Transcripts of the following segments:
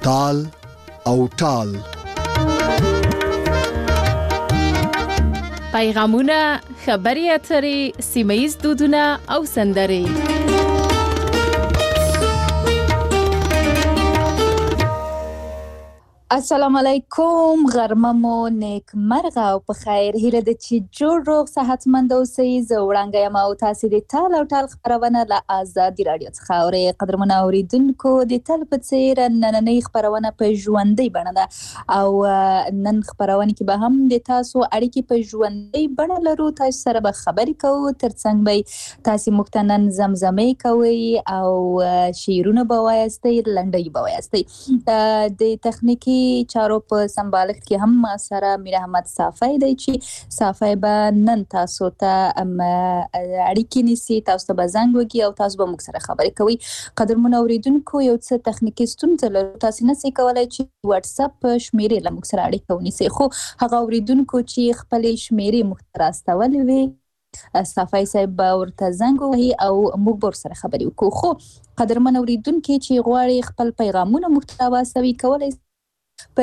تال او ټال. پیغامونه، خبري اترې، سیمه‌ییز دودونه او سندرې. السلام علیکم، غرمه مو نیک مرغه او په خیر. هیله ده چې جوړ روغ صحتمند اوسئ. زه وړانګه یم او تاسې د ټال او ټال خپرونه له ازادي راډیو څخه اورئ. قدرمنو اورېدونکو، د تل په څېر نننۍ خپرونه په ژوندۍ بڼه ده او نن خپرونه کې به هم د تاسو اړیکې په ژوندۍ بڼه لرو. تاسو سره به خبرې کوو، ترڅنګ به تاسې موږ ته نن زمزمې کوئ او شعرونه به وایاستئ، لنډۍ به وایاستئ. د تخنیکي چارو په سمبالښت کې هم ما سره میر احمد صافی دی چې صافی به نن تاسو ته اړیکې نیسي، تاسو ته به زنګ وکړي او تاسو به موږ سره خبرې کوئ. قدرمنو اورېدونکو، یو څه تخنیکي ستونزه لرو، تاسو نشئ کولی چې واتس اپ شمیرې له موږ سره اړیکه ونیسئ، خو هغه اورېدونکو چې خپلې شمیرې موږ ته راستولې وي، صافی صاحب به ورته زنګ ووهي او موږ به ورسره خبرې وکړو. خو قدرمن اورېدونکي چې غواړي خپل پیغامونه موږ ته واستوي، کولی په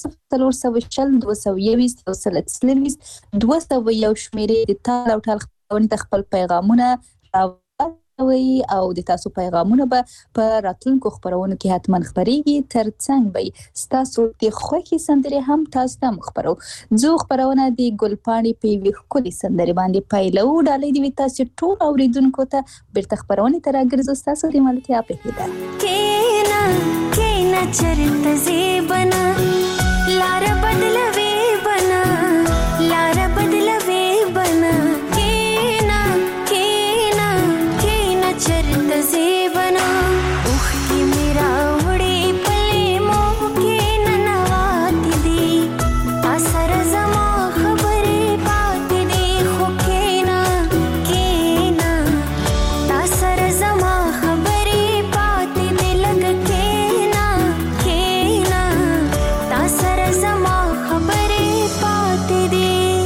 040 221 240 201 شمیرې د ټال او ټال خپرونې ته خپل پیغامونه راوړئ او د تاسو پیغامونه به په راتلونکو خپرونو کې حتما خپرېږي. ترڅنګ به ستاسو د خوښې سندرې هم تاسو ته خپرو. زه خپرونه د ګلپاڼې په یوې ښکلې سندرې باندې پیلوو. ډالۍ دې وي تاسو ټول اورېدونکو ته. بیرته خپرونې ته راګرځو ستاسو د ملتیا په هیله. کینا چرته زیبنا لار بدلوي بنا، لار بدلوي بنا. کینا کینا کینا چرته زیبنا اوخ کی میرا وړي پلي مو کینا نوات دي اثر زما خبرې پات دي. خو کینا کینا اثر زما خبرې پات دي. لګ کینا کینا اثر زما خبرې پات دي.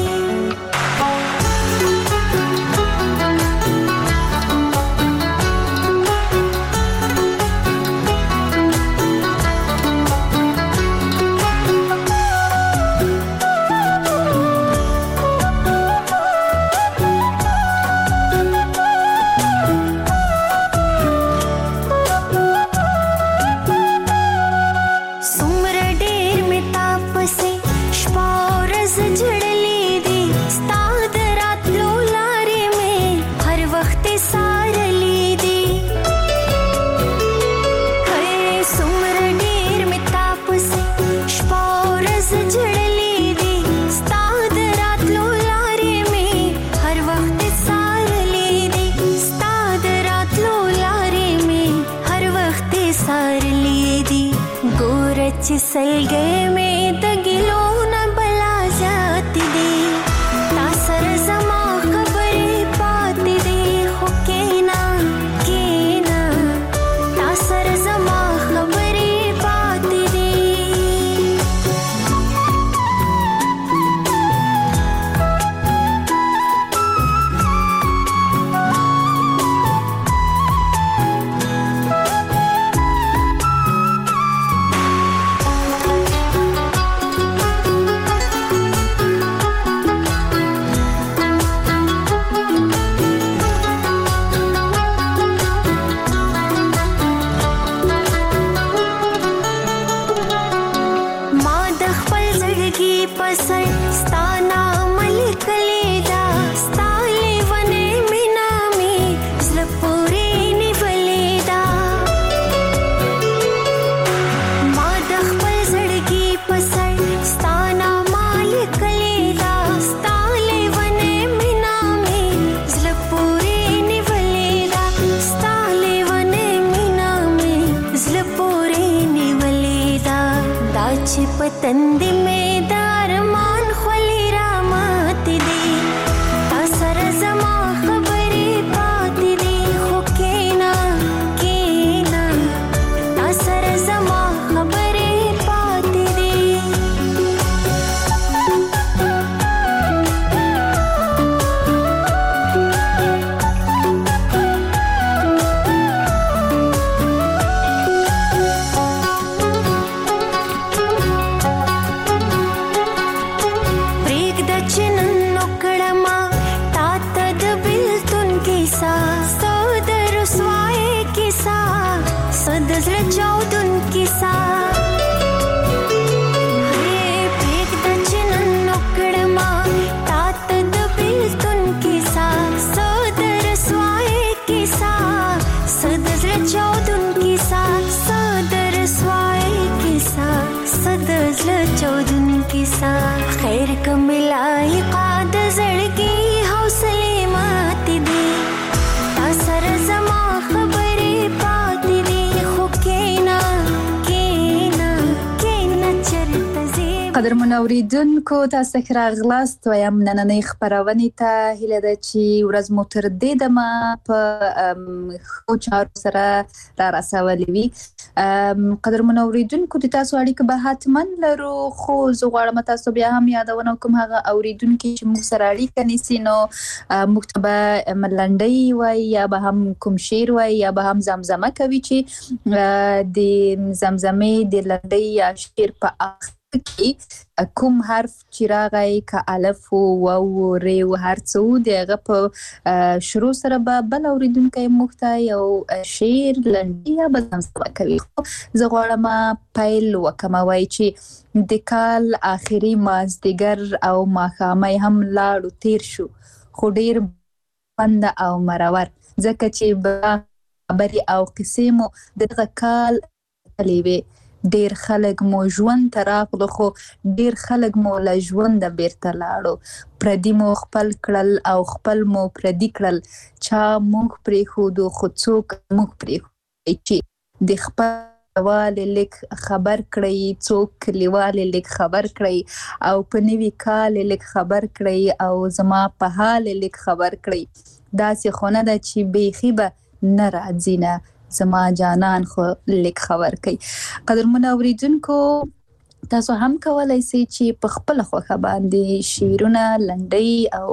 सलगे में तगिलो न बला जाती दे तासर जमा खबरें पाती दे. हो केना तासर जमा खबरें पाती दे. पतंदी में दारमान खली रामत दी तासर जमा खबरें पाती दी. हो केना तासर जमा खबरें पाती दी. سا خیر کملای قاد زړګي حوصله مات دي تا سره زما خبرې پاتې دي خو کینا چرته زی قدرمن اوریدونکو تاسو ښه راغلاست وایم نننۍ خبرونه ته هیله ده چې ورځ مو تر دې دمه په خو چارو سره را رسولې وي قدرمن اوریدونکو د تاسو اړیکه به حتما لرو خو زه غواړم تاسو بیا هم یادونه کوم هغه اوریدونکو چې موږ سره اړیکه نیسي نو موږ ته به ملنډۍ وای یا به هم کوم شعر وای یا به هم زمزمه کوي چې د زمزمې د لنډۍ یا شعر په کې کوم حرف چې راغی که الف او واو ری او هر څه دغه په شروع سره به بل اوریدونکو مخته یو شعر لنډۍ یا زمزمه کوي زه غواړم پیل وکم وای چې د کال اخري مازدیګر او ماښامي هم لاړو تیر شو خو ډیر بند او مرور ځکه چې خبري او قصې مو دغه کال تلوي ډیر خلک مو ژوند تراغلو خو ډیر خلک مو له ژوند بیرته لاړو پردي مو خپل کړل او خپل مو پردي کړل چا موږ پرې خو دو خو څوک موږ پرې چې د خپل والي لیک خبر کړی څوک کلیوالي لیک خبر کړی او په نوي کال لیک خبر کړی او زما په حال لیک خبر کړی داسې خونه ده چې بیخي به نه راځي نه زما جانان خو لیک خبر کوي قدرمن اوریدونکو تاسو هم کولای شئ چې په خپل خوخه باندې شعرونه لنډۍ او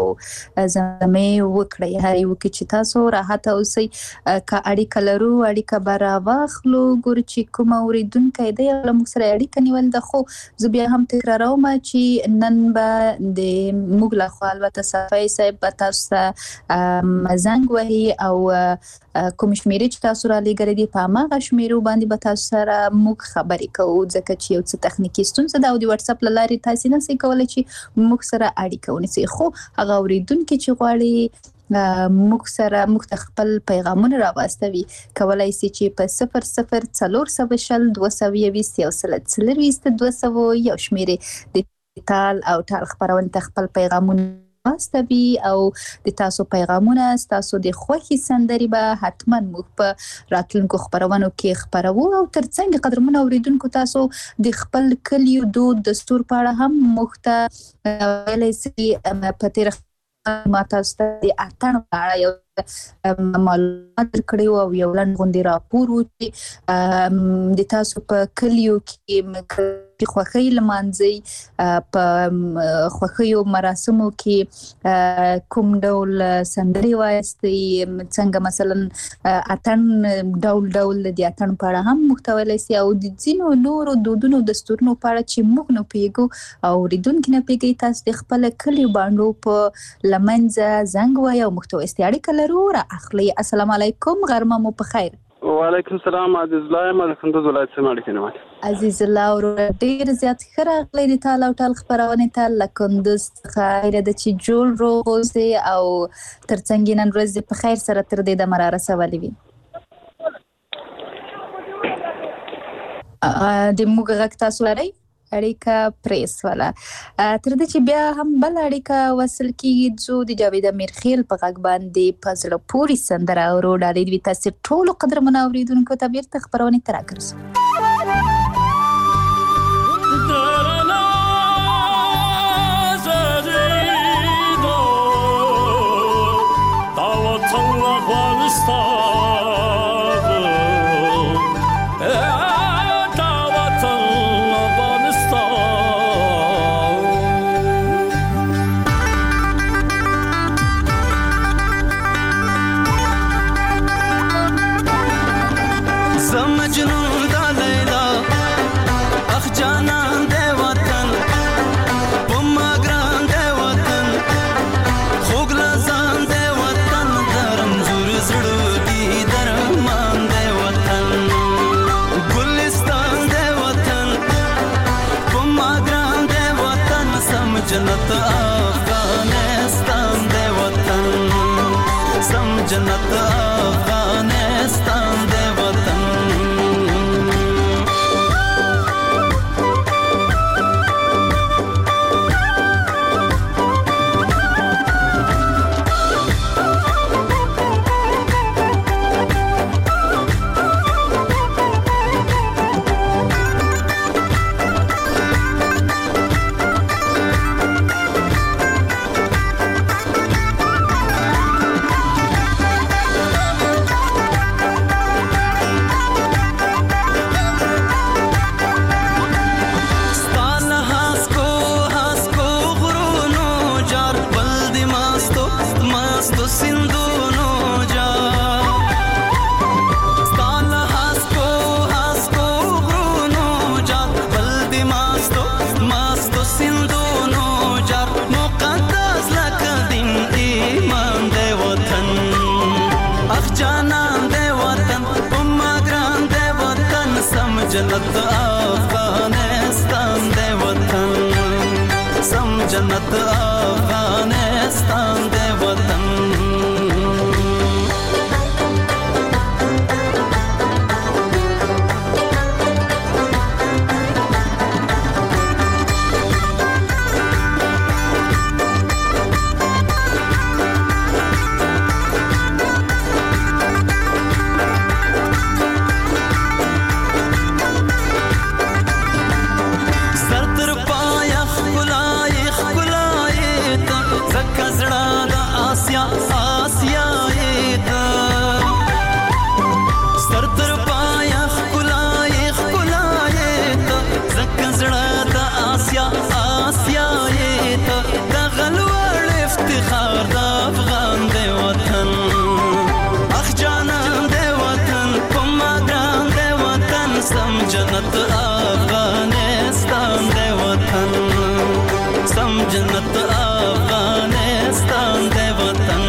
زمزمې وکړئ هر یو کې چې تاسو راحت اوسئ که اړیکه لرو اړیکه به راواخلو ګورو چې کوم اوریدونکی دی له موږ سره اړیکه نیول ده خو زه بیا هم تکراروم چې نن به د موږ له خوا البته صفای صاحب به تاسو ته زنګ وهي او کوم شمیرې چې تاسو را لېږلي دي په هماغه شمیرو باندې به تاسو سره موږ خبرې کوو ځکه چې یو څه تخنیکي ستونزه ده او د واتس اپ له لارې تاسو نه شئ کولی چې موږ سره اړیکه ونیسئ خو هغه اورېدونکي چې غواړي موږ ته خپل پیغامونه راواستوي کولای شي چې په 00402020 یو شمیرې د ټال او ټال خبرونه ته خپل پیغامونه واستوي او د تاسو پیغامونه تاسو د خوښي سندري به حتما موږ په راتلونکو خبرونو کې خبرو او ترڅنګ قدرمن اوریدونکو تاسو د خپل کلیو دود دستور په اړه هم موږ ته ویلای شئ په تیر ما تاسو ته د اتن په اړه یو معلومات درکړی او یو لنډ غونډه راپور و چې د تاسو په کلیو کې خوښي لمانځي په خوښیو مراسمو کې کوم ډول سندري وایستي څنګه مثلا اتن ډول د اتن په اړه هم محتوی لسي او د ځینو نورو دودونو دستورونو په اړه چې موږ نه پیګو او ریدونکو نه پیګي تاسو د خپل کلیو باندې په لمنځه زنګ وای او محتوی استعاره کلرو را اخلي السلام علیکم غرمه مو په خیر وعلیکم السلام عزیز الله ما کندوز ولایت سماړی کنه عزیز الله ور ډیر زیات خراغلی د تعالی او تعالی خبرونه ته لکندوز خیر د چې جوړ روزي او ترڅنګ نن ورځ په خیر سره تر دې د مراره سوالي وي د موږ غږ تاسو لري اړیکه پریس والا تر دې چې بیا هم بل اړیکه وصل کیږي جو د جاوید امیرخیل په غږ باندې پزړه پوری سندره او ډالې وی تاسو ټول قدرمن اوریدونکو ته بیرته خبرونه تراکرسو خوګ لزان دې وطن درم زور زړه دی جنت افغانستان دی وطن سم جنت افغانستان دی وطن جنت افغانستان دی وطن سم جنت افغانستان دی وطن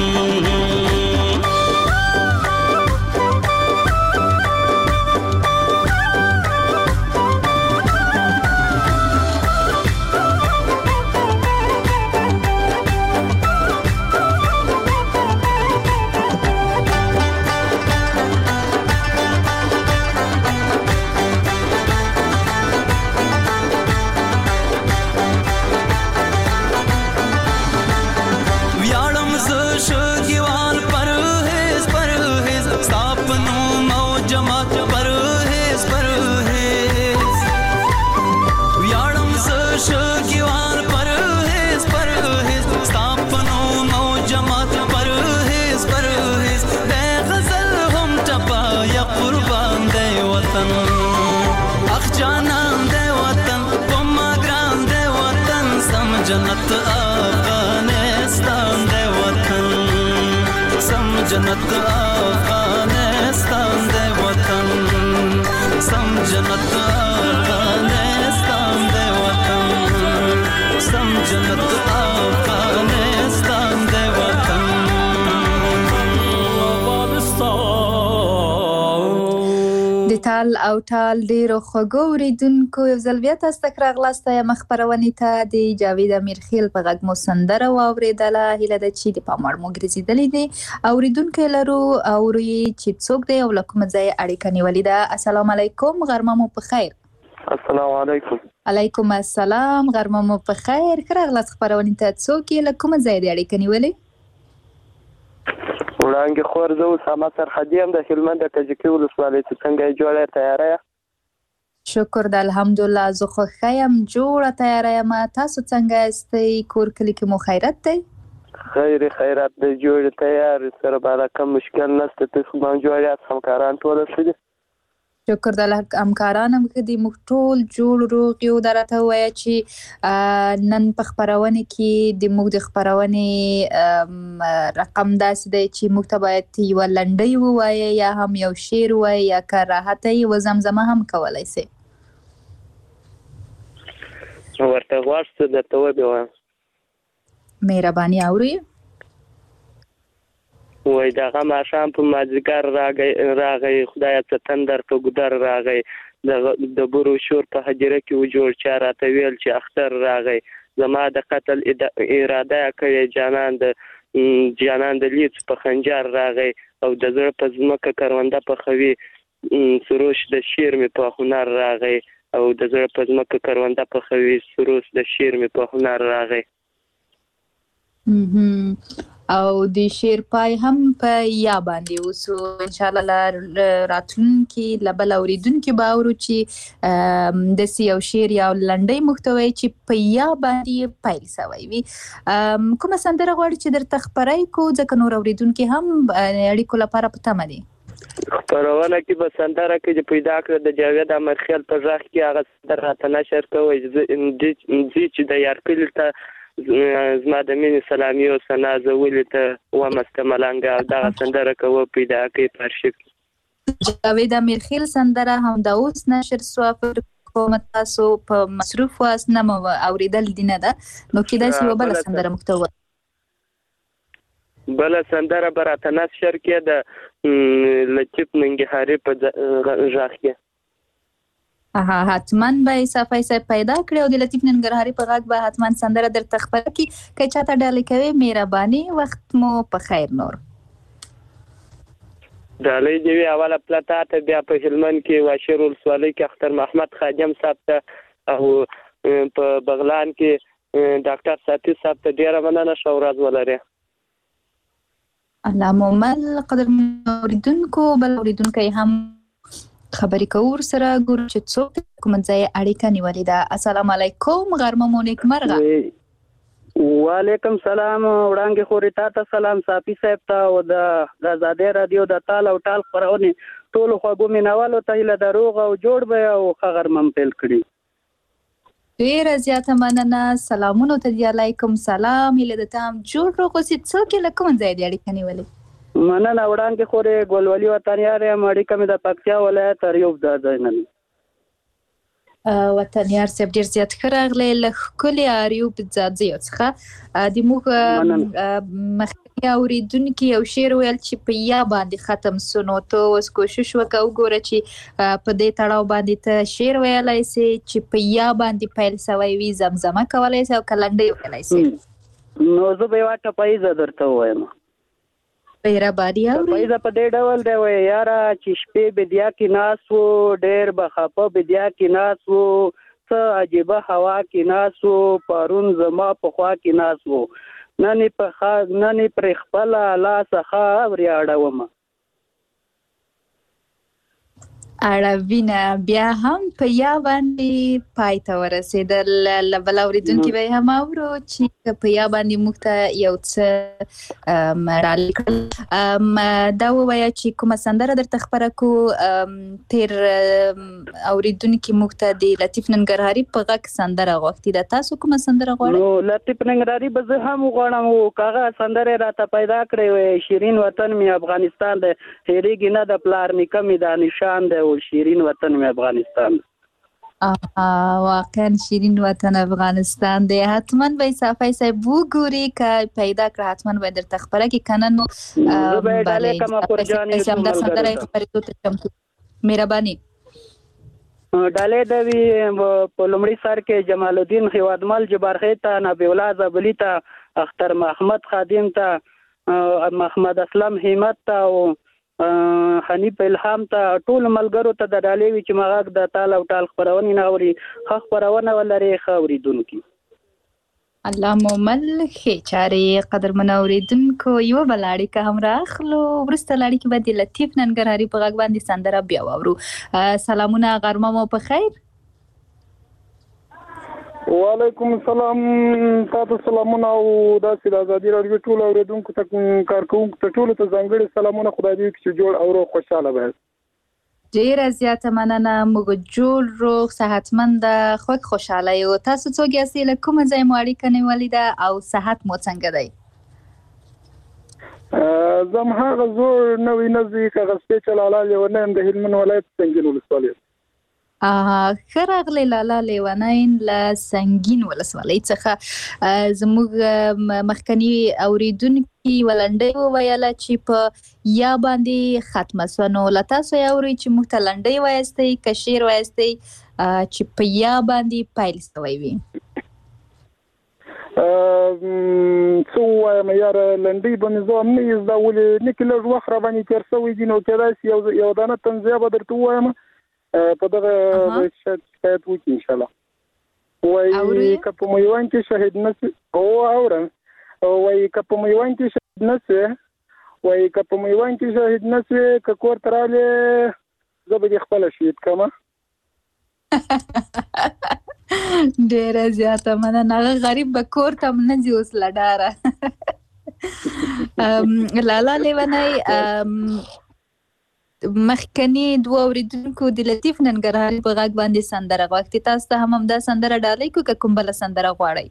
جنت افغانستان دی وطن سم جنت افغانستان دی وطن سم جنت افغانستان دی وطن سم جنت افغانستان دی وطن د تال او ټال ډیرو خوږو اوریدونکو یو ځل بیا تاسو ته راغلاست یم خپرونې ته د جاوید امیرخیل په غږ مو سندره واورېدله. هیله ده چې د پام وړ مو ګرځېدلې دي. اوریدونکي لرو اوري چې څوک دی او له کومه ځایه اړیکه نیولې ده. السلام علیکم، غرمه مو په خیر. السلام علیکم. علیکم السلام، غرمه مو په خیر. ښه راغلاست خپرونې ته. څوک یې له کومه ځایه د اړیکه نیولې؟ وړانګې خور زه اسامه سرحدي یم د هلمند د کجکي ولسوالۍ. ته څنګه یې جوړه تیاره یې؟ شکر د الحمدلله زه خوښه یم، جوړه تیاره یم. تاسو څنګه یاستئ؟ کور کلي کې مو خیرت دی؟ خیرات دی، جوړې تیار سره بالا کم مشکل نشته. تاسو باندې جوړ یاست؟ همکاران ټول ښه دي؟ شکر د همکاران هم ښه دي، موږ ټول جوړ روغ یو. دا راته ووایه چې نن په خپرونې کې د موږ د خپرونې رقم داسې دی چې موږ ته باید یوه لنډۍ ووایه یا هم یو شعر ووایه یا که راحته یې زمزمه هم کولی سئ. ورته غواړم څه درته وبیوایم. مهرباني اورئ. وای دغه ماښام په مازدیګر راغی خدایه څه تندر په ګودر راغی د بروشور په حجره کې وجوړ چا راته ویل چې اختر راغی زما د قتل اراده کړې جانان د لیڅ په خنجر راغی او د زړه په ځمکه کرونده پخوي سروش د شیر مې په هنر راغی او د زړه په ځمکه کرونده پخوي سروش د شیر مې په هنر راغی. او د شعر پای هم په یا باندې اوسو ان شاء الله راتلونکي لبل اوریدونکي به اورو چې د یو شعر یا لنډۍ محتوی چې په یا باندې پیل شوی وي. کومه سندره غواړي چې درته خپرای کو ځکه نور اوریدونکي هم اړیکو لپاره په تمه دي؟ خپرونه کې به سندره کې پیدا کړ د جاوید امیرخیل په ځخ کې هغه سندره ته نشر کوي چې د یار کلی ته زما د مینې سلامي او ثنا زه ولې ته ومسته ملنګه او دغه سندره کوه پیدا کوي په ارشیف کې. جاوید امیرخیل سندره هم د اوس نشر سوه کوم تاسو په مصروف واست نه اوریدل دي نه ده نو کېدای شي یوه بله سندره محتوی بله سندره به راته نشر کې د لطیف ننګهاري په غږ کې. حتما به صفای صاحب پیدا کړی او د لطیف ننګرهاري په غږ به حتما سندره درته خپره کړي. که چاته ډالۍ کوي مهرباني، وخت مو په خیر. نور ډالۍ دی اوله پلتا ته، بیا په هلمند کې واشر ولسوالۍ کې اختر محمد خادم صاحب ته، او په بغلان کې ډاکټر ساتي صاحب ته ډیره مننه. ښه ورځ ولرئ. الله مومل. قدر اوریدونکو، بل اوریدونکی هم خبرې کوو سره، ګورو چې څوک کوم ځای اړیکه نیولې ده. السلام علیکم، غرمه مو نیکمرغه. وعلیکم سلام. وړاندې خوري تاسو سلام صافي صاحب ته او د آزادۍ رادیو د تال او ټال خبرونه ټول خوګو مینوالو ته له دروغ او جوړ به او خبرمن پیل کړي. ډیره زیاته مننه. سلامونه ته دی. علیکم سلام. له د تام جوړ روغسي څوک له کوم ځای دی اړیکه نیولې؟ مننه. وړاندې خوري ګولولي وطنیار یم، اړیکه مې د پکتیا ولایت ریوب ځای نه. وطنیار صاحب ډیر زیات ښه راغلی له ښکلي اریوب ځاځیو څخه. د موږ مخکې اورېدونکي یو شعر ویل چې په یا باندې ختم سو، نو ته اوس کوشش وکړه وګوره چې په دې تړاو باندې ته شعر ویلی سې چې په یا باندې پیل سوی وي، زمزمه کولی سې او که لنډۍ ویلی سې. نو زه به یوه ټپایزه درته ووایم. مهرباني اورئ. ټپایزه په دې ډول دی وایي: یاره چې شپې بدیا کې ناس و، ډېر به خفه بدیا کې ناس و، څه عجیبه هوا کې ناس و، پرون زما په خوا کې ناس و، نن پر خپله لاسه خاورې اړومه. اړوینه بیا هم په یا باندې پای ته ورسېدل. له بل اورېدونکي به یې هم اورو چې په یا باندې موږ ته یو څه ډالۍ کړل. دا ووایه چې کومه سندره درته خپره کړو. تېر اورېدونکي موږ ته د لطیف ننګرهاري په غږ سندره غوښتې ده. تاسو کومه سندره غواړئ؟ نو لطیف ننګرهاري به زه هم وغواړم. هغه سندره یې راته پیدا کړې وې: شیرین وطن مې افغانستان دی، هېرېږي نه د پلار نیکه مې دا نشان دی، شیرین وطن می افغانستان. واقعا شیرین وطن افغانستان دی. حتما به صافی صاحب وګوري، که پیدا کړه حتما به درته خبره کې، کنه نو مهرباني. ډالۍ دوي په لومړي سر کې جمال الدین هیوادمل جبارخې ته، نبی الله زبلی ته، اختر محمد خادم ته، محمد اسلم همت ته او حنیف الهام ته، ټول ملګرو ته د ډالۍ وي چې مغاک د تال او ټال خبرونې نه اوري، ښه خبرونه ولري، ښه اورېدونکي. الله مومل. ښې چارې. قدرمن اورېدونکو، یوه بله اړیکه هم رااخلو. وروسته له اړیکې به د لطیف ننګرهاري په غږ باندې سندره بیا واورو. سلامونه، غرمه مو په خیر. وعلیکم السلام. تاسو سلامونه او داسې د ازادي راډیو ټول اوریدونکو ته، کارکوونکو ته ټولو ته ځانګړي سلامونه. خدای دې چې جوړ او روغ خوشاله وایاست. ډیره زیاته مننه. موږ جوړ روغ صحتمند خوږ خوشاله یو. تاسو څوک یاستئ؟ له کومه ځای مو اړیکه نیولې ده او صحت مو څنګه دی؟ زه هماغه زوړ نوی نزدیک هغه سپېچل لالا لیونی د هلمند ولایت سنګین ولسوالۍ. ښه راغلی لالا لیونی له سنګین ولسوالۍ څخه. زموږ مخکني اورېدونکي ولنډۍ وویله چې په یا باندې ختمه سوه، نو له تاسو یې اورئ چې موږ ته لنډۍ وایستئ که شعر وایستئ چې په یا باندې پیل سوی وي. څه ووایم یاره، لنډۍ به مې زه هم نه یې زده، ولې نکې لږ وخت را باندې تېر سوی دي، نو کېدای شي یو دانه تنزیه به درته ووایم په دغه شاید وکړي انشاءالله. وایي که په میوند کې شهید نه سي، اورم، وایي که په میوند کې شهید نه سي، وایي که په میوند کې شهید نه سي، که کور ته رالې زه به دې خپله شهید کړمه. ډېره زیاته مننه. هغه غریب به کور ته هم نه ځي اوس له ډاره. لالا لیونی، مخکني دوه اورېدونکو د لطیف ننګرهاري په غږ باندې سندره غوښتې. تاسو ته هم همدا سندره ډالۍ کړو که کوم بله سندره غواړئ؟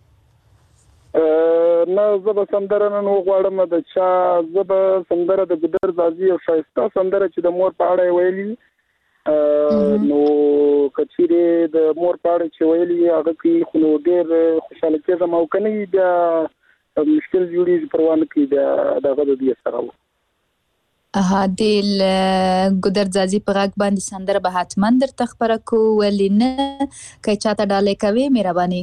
نه، زه به سندره نن وغواړم د چا. زه به سندره د ګودر ځاځي یو ښایسته سندره چې د مور په اړه یې ویلي، نو که چیرې د مور په اړه چې ویلي هغه کوي، خو نو ډېر خوشحاله کېږم، او که نه وي بیا مشکل جوړېږي، پروا نه کوي، بیا د هغه د دې سره و. د ګودر ځاځي په غږ باندې سندره به حتما درته خپره کو، ولې نه که چاته ډالۍ کوي مهرباني.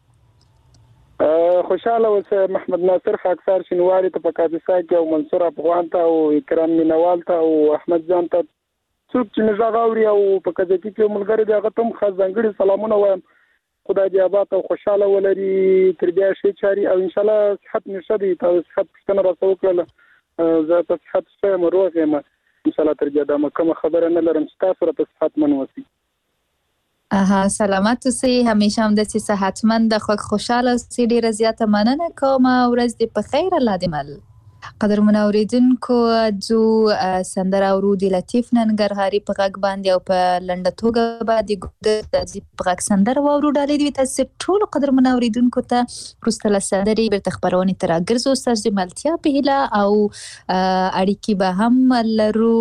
خوشاله اوسه محمد ناصر خاکسار شینواري ته په کاپیسا کې او منصور افغان ته او اکرام مینوال ته او احمد جان ته څوک چې مې غږ اوري او په کزکی کې ملګری دی هغه ته هم خاص ځانګړي سلامونه وایم. خدای دې آباد او خوشاله ولري تر بیا شي چاري او ان شاء الله صحت نشه دي تاسو صحت پښتنه راځو کړل زه په صحت سره مروغ یم ان شاء الله تر بیا دا کوم خبره نه لرم چې تاسو راته صحت منوسی. سلامت اوسئ، همیشه هم داسې صحتمند خوشحاله اوسئ. ډېره زیاته مننه کوم، ورځ دې په خیر، الله دې مل. قدرمنو اوریدونکو ځو سندره اورو د لطیف ننګرهاري په غږ باندې او په لنډه توګه به د ګودر ځاځي په غږ سندره واورو. ډالۍ دې تاسو ټولو قدرمنو اوریدونکو ته وروسته له سندرې بیرته خپرونې ته راګرځو. ستاسو د ملتیا په هیله او اړیکې به هم لرو.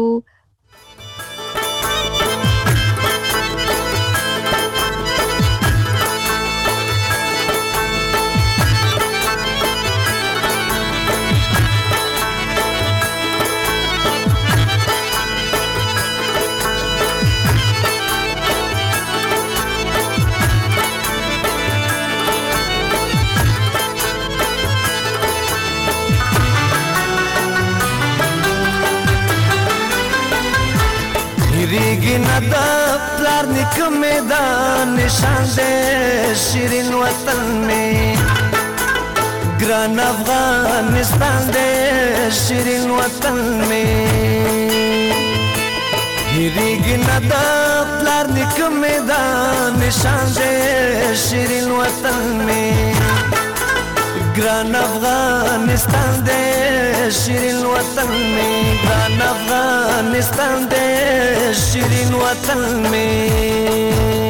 ریگی ندا پلار نکم میدان نشان دے شیرین وطن میں گران افغانستان دے شیرین وطن میں ریگی ندا پلار نکم میدان نشان دے شیرین وطن میں گران افغانستان دے شیرین وطن میں گران افغانستان دے شیرین وطن میں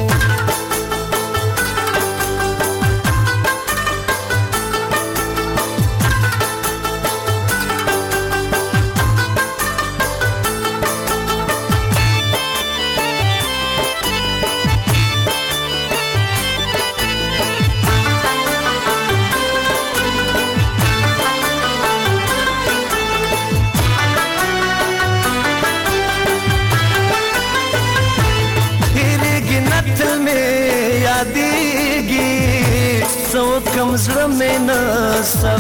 کم زړه مې نه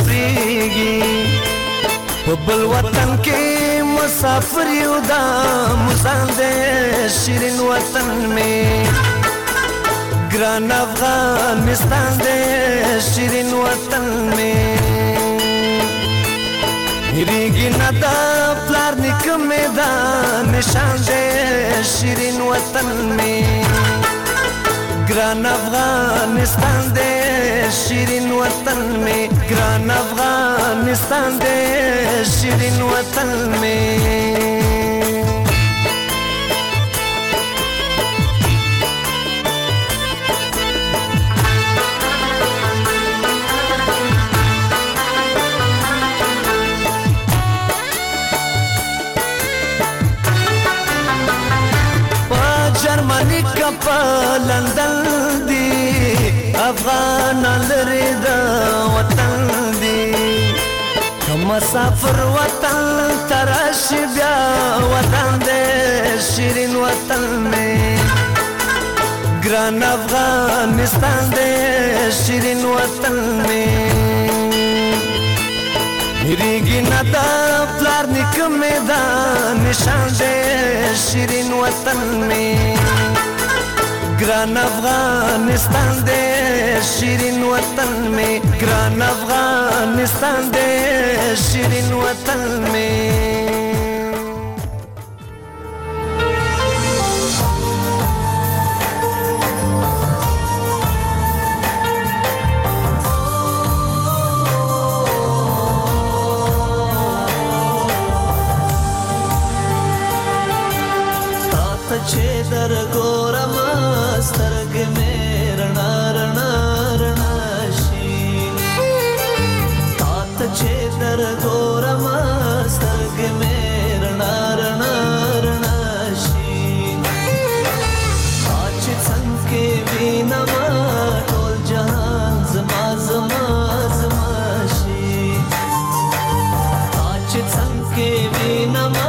صبرېږي په بل وطن کې مسافر یو دا مزان دی شیرین وطن مې ګران افغانستان دی شیرین وطن مې هېرېږي نه دا پلار نیکه مې دا نشان دی شیرین وطن مې گران افغانستان دے شیرین وطن میں گران افغانستان دے شیرین وطن میں جرمنی کا پا لندن دی افغان لري دا وطن دی مسافر وطن ترش بیا وطن دی شیرین وطن میں گران افغانستان دی شیرین وطن میں هېرېږي نه دا پلار نیکه مې دا نشان دی شیرین وطن میں گران افغانستان دے شیرین وطن میں گران افغانستان دے شیرین وطن میں چې در ګورم سترګې مې رڼا رڼا رڼا شي تا ته چې در ګورم سترګې مې رڼا رڼا رڼا شي تا چې څنګه وینم ټول جهان زما زما زما شي تا چې څنګه وینم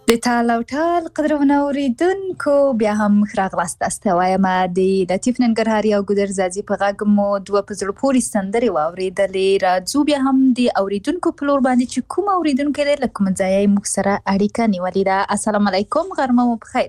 د تال او ټال قدرمنو اوریدونکو بیا هم ښه راغلاست. تاسو ته وایم د لطیف ننګرهاري او ګودر ځاځي په غږ مو دوه په زړه پورې سندرې واورېدلې. راځو بیا هم د اوریدونکو په لور باندې چې کوم اوریدونکی دی له کوم ځایه یې موږ سره اړیکه نیولې ده. السلام علیکم، غرمه مو په خیر.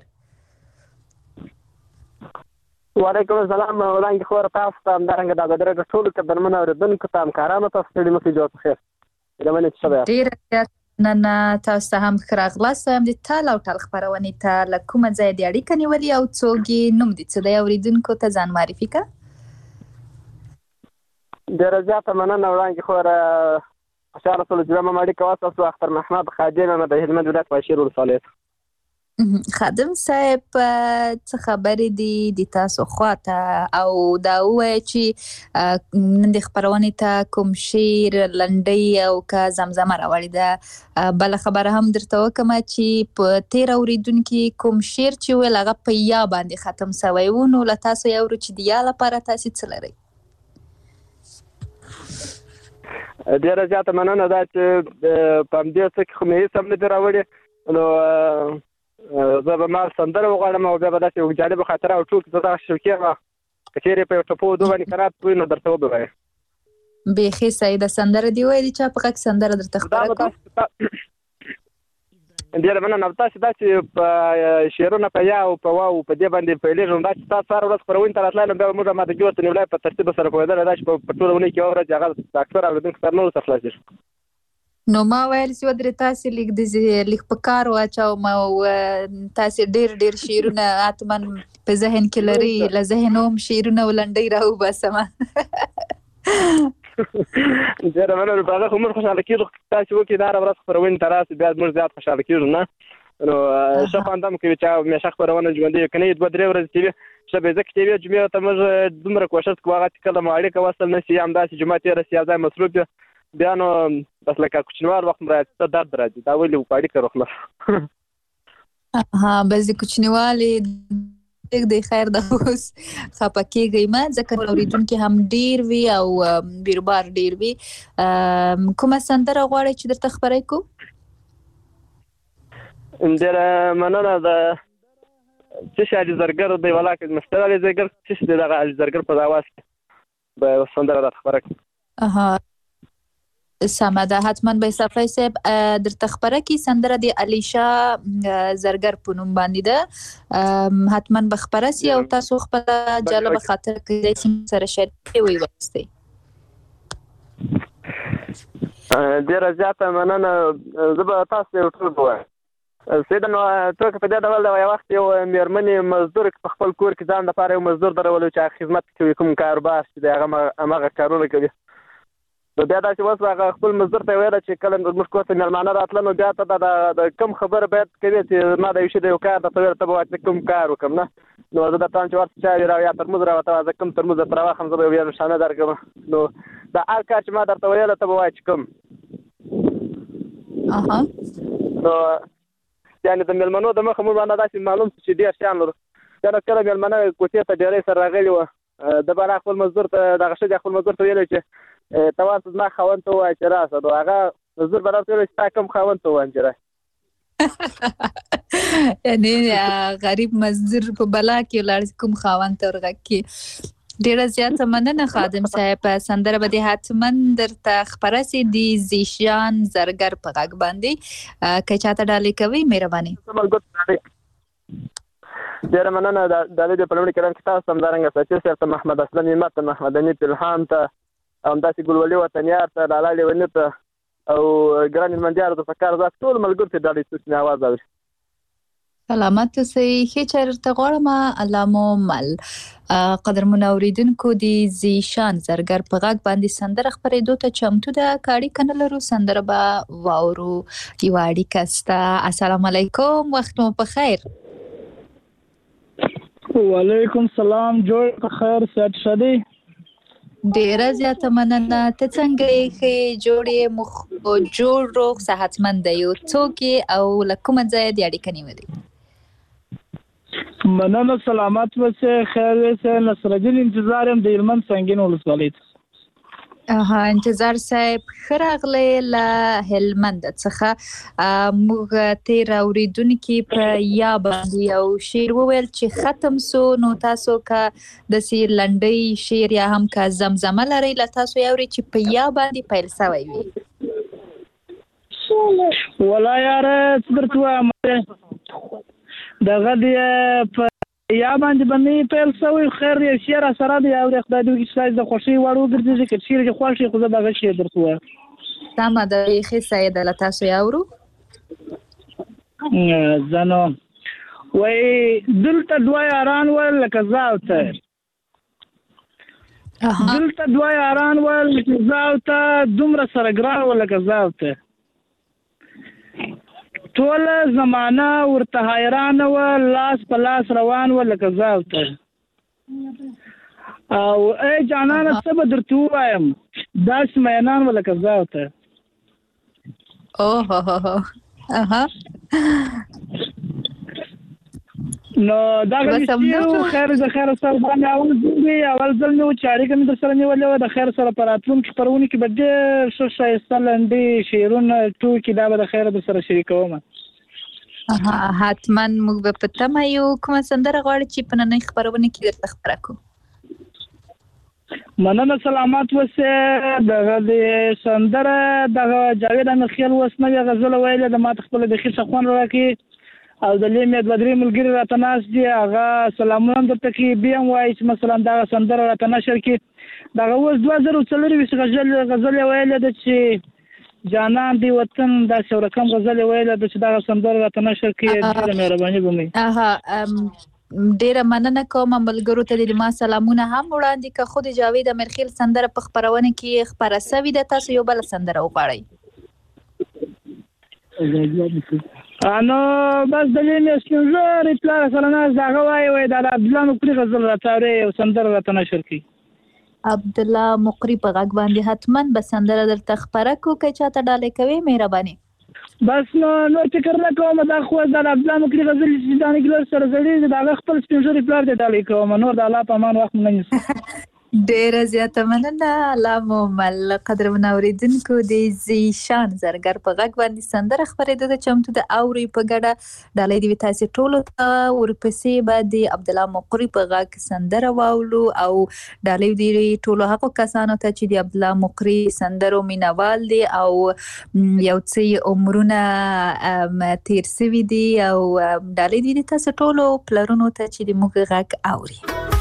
وعلیکم السلام. وړاندې خور تاسو ته همدارنګه د ګودر ټولو قدرمنو اوریدونکو ته همکارانو ته ستړي مه کېږئ. جوړ په خیر. ډېره زیاته مننه. تاسو ته هم ښه راغلاست. وایم د تال او ټال خپرونې ته له کومه ځایه دې اړیکه نیولې او څوک یې، نوم دې څه دی؟ اوریدونکو ته ځان معرفي کړه. ډېره زیاته مننه وړاندې خور. خوشحاله شولو چې زما اړیکه واستاسو. اختر محمد خادم یم د هلمند ولایت پنجشیر ولسوالۍ. خادم صاحب څه خبرې دي د تاسو خواته؟ او دا ووایه چې نن د خپرونې ته کوم شعر، لنډۍ او که زمزمه راوړې ده؟ بله خبره هم درته وکړم چې په تېر اورېدونکي کوم شعر چې ویل هغه په یا باندې ختم سوی و، نو له تاسو یې اورو چې د یا لپاره تاسې څه لرئ؟ ډېره زیاته مننه. دا چې په همدې څه کې خو مې هېڅ هم نه دي راوړي، نو زه به ما سندره وغواړم او بیا به داسې یو جالبه خاطره او ټول زه دغه شوقي یم. که چېرې په یو ټپو دوه باندې قناعت وي نو درته وبوایم. بیخي صحیح ده. سندره دې ویلې چا په غږ سندره درته خپره کړو؟ ډېره مننه. تاسې دا چې په شعرونه په یا او په واو په دې باندې پیلېږم، دا چې تاسو هره ورځ خپرونې ته راتللی نو بیا به موږ ماته کې ورته نیولی په ترتیب سره پوهېدلی دا چې په ټوله اونۍ کې یوه ورځ هغه د اکثر اورېدونکو سره نه ورسره خلاصېږي. نو ما ویل چې ودرې تاسې لیک په کار واچوم او تاسې ډېر شعرونه حتما په ذهن کې لري، له ذهنه هم شعرونه او لنډۍ راوباسم. ډېره مننه. په هغه خو موږ خوشحاله کېږو. تاسې وکړئ دا هره ورځ خپرونې ته راسئ بیا موږ زیات خوشحاله کېږو. نه نو ښه خوند هم کوي چې همیشه خپرونه ژوندۍ وي. که نه یې 2-3 ورځې چې وي ښه به ځکه چې وي جمعې ته موږ دومره کوښښ کوو هغه چې کله مو اړیکه وصل نه شي، همداسې جمعه تېره شي یا ځای مصروف وي، بیا نو بس لکه کوچنیوال وخت م راځي ته درد راځي. دا ولې په اړیکه روخله بس د کوچنیوالې دی خیر ده. اوس خفه کېږئ مه، ځکه اورېدونکي هم ډېر وي او بیربار ډېر وي. کومه سندره غواړئ چې درته خپره کړو؟ ډېره مننه. د څه شي علي زرګر دی ولاکه مستر علي زرګر څه شي دی دغه علي زرګر په اواز کې به یوه سندره راته خپره کړي. سمه ده، حتما به صفحه صاحب درته خپره کړي. سندره د علیشا زرګر په نوم باندې ده، حتما به خپره سي او تاسو خپله جالبه خاطره کیدای سي سره شریکې ووایاستئ. ډېره زیاته مننه. زه به تاسو ته یو ټول ووایم. سیده نو ټوکه په دې ډول ده. یو وخت یو مېرمنې مزدور په خپل کور کې ځان دپاره یو مزدور درولو چې هغه خدمت کوي، کوم کاروبار چې دی هغه هماغه کارونه کوي. نو بیا دا چې اوس هغه خپل مزدور ته یې ویله چې کله زموږ کور ته مېلمانه راتله نو بیا ته د کوم خبره باید کوي چې ما د یو شي د یو کار درته ویل ته به وایې کوم کار وکړم. نه نو زه درته وایم چې ورته چای را یا ترموز راوته زه کوم ترموز درته راواخلم زه به یو نښانه درکړم. نو دا هر کار چې ما درته ویله ته به وایې چې کوم. نو یعنې د مېلمنو د مخه موږ باندې داسې معلوم شو چې ډېر شیان لرو. کله کله مېلمانه کوڅې ته ډېری سره راغلي وه، د به خپل مزدور ته دغه ښځې خپل مزدور ته ویلی چې ته ورته زما خاوند ته ووایه چې راسه. نو هغه مزدور به راته ویلی چې تا کوم خاوند ته ووایم چې راسه. یعنې غریب مزدور په بلا کې ولاړ کوم خاوند ته ورغږ کړي. ډېره زیاته مننه خادم صاحب. سندره به دې حتما درته خپره سي د زیشان زرګر په غږ باندې. که چاته ډالۍ کوئ مهرباني. ډېره مننه. ډالۍ دې په لومړي کرام کې تاسو همدارنګه سچي صاحب ته، محمد اسلم همت ته، محمد حنیف الهام ته، همداسې ګلولي وطنیار ته، لالا لیوني ته او ګران هلمندیانو ته پکار ده ټول ملګرو ته ډالۍ څوک مې اواز اوري. سلامت اوسئ. ښې چای درته غواړم. الله مو مل. قدرمنو اورېدونکو د زیشان زرګر په غږ باندې سندره خپرېدو ته چمتو ده. که اړیکه نه لرو سندره به واورو. یوه اړیکه سته. السلام علیکم، وخت مو په خیر. وعلیکم سلام، جوړ په خیر، صحت ښه دی؟ ډېره زیاته مننه. ته څنګه یې؟ ښې جوړ یې؟ جوړ روغ صحتمند یو. څوک یې او له کومه ځایه دې اړیکه نیولې؟ مننه، سلامت اوسئ، خیر اوسئ. نصرالدین انتظار یم د هلمند سنګین ولسوالۍ ته. انتظار صاحب ښه راغلی له هلمند څخه موږ تیر اورېدونکي په یا باندې یو شعر وویل چې ختم سو نو تاسو که داسې لنډی شعر یا هم که زمزمه لرئ له تاسو یې اورئ چې په یا باندې پیل سوی وي. ولا یاره څه درته ووایم دغه دې په یا باندې پیل سوی خیر یو شعر سره دی اورې خدای دې وکړي چې ستاسو د خوښۍ وړ وګرځي که شعر دې خوښ وي خو زه دغه شعر درته ووایم. سمه ده بیخي سیه ده له تاسو یې اورو. زه نو وایي دلته دوه یاران ول لکه زه او ته دلته دوه یاران ول لکه زه او ته دومره سره ګران ول لکه زه او ته ټوله زمانه ورته حیرانه وه لاس په لاس روان وه لکه زه او ته او ای جانانه څه به درته ووایم داسې مینان وه لکه زه او ته. نو دغه شعر خیر د خیر سره باندې اول ځل مې و چې اړیکه مې در سره نیولې وه د خیر سره په راتلونکي خپرونې کې به ډېر ښه ښایسته لنډې شعرونه ټوکې دا به د خیر در سره شریکوم. حتما موږ به په تمه یو. کومه سندره غواړئ چې په نننۍ خپرونې کې درته خپره کړو؟ مننه سلامت اوسې. دغه د سندره دغه جاوید امیرخیل اوس نوې غزله ویلې ده ماته خپله بیخي ښه خوند راکړي او د لیمې دوه درې ملګري راته ناست دي هغه سلامونه هم درته کوي بیا هم وایي چې مثلا دغه سندره راته نشر کړي. دغه اوس 2024 غزل یې ویلې ده چې جانان دی وطن داسې یو رقم غزل یې ویلې ده چې دغه سندره راته نشر کړي. ډېره مهرباني به مې ډیره مننه کوم. ملګرو ته د ما سلامونه هم وړاندې که خود جاوید امیرخیل سندره په خپرونه کې خپره سوې ده تاسو یو بله سندره وغواړئ. نو بس دلیل مې سپین ږیري پلار سره ناست هغه وایي دا د عبدالله مقري غزل راته اورې یو سندره راته نشر کړي. عبدالله مقري په غږ باندې حتما به سندره درته خپره کړو که چاته ډالۍ کوې مهرباني. بس نو فکر نه کوم دا خو د عبدالله مقري غزل چې دانې ګلر سره زړېږي د هغه خپل سپین ږیري پلار دې ډالۍ کوم نور د الله په امان وخت مو نه نیسي. ډیره زیاته مننه. الله مو مل. قدرمنو اورېدونکو د زیشان زرګر په غږ باندې سندره خپرېده ده چمتو د اوري په ګډه ډالۍ دې وي تاسې ټولو ته. ورپسې به د عبدالله مقري په غږ سندره واولو او ډالۍ دې ټولو هغو کسانو ته چې د عبدالله مقري سندرو مینوال دي او یو څه عمرونه تیر سوي دي او ډالۍ دې تاسې ټولو پلرونو ته چې د موږ غږ اوري.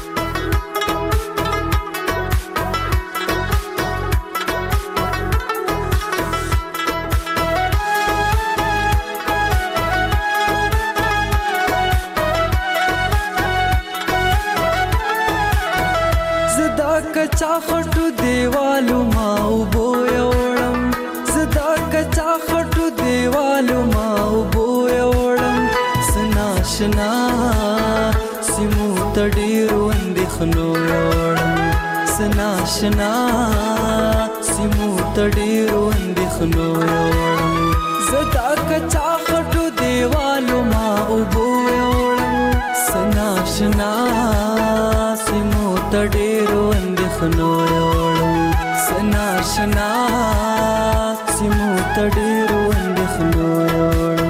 کچا خټو دیوالو ما وبو یوړم زدا کچا خټو دیوالو ما وبو یوړم سنا شنا سیمو تډیرو اندخنو یوړم سنا شنا سیمو تډیرو اندخنو یوړم زدا کچا خټو دیوالو ما وبو یوړم سنا شنا سیمو تډیرو خنو یوړم سنا شنا سیمو تډیرو اندخنو یوړم.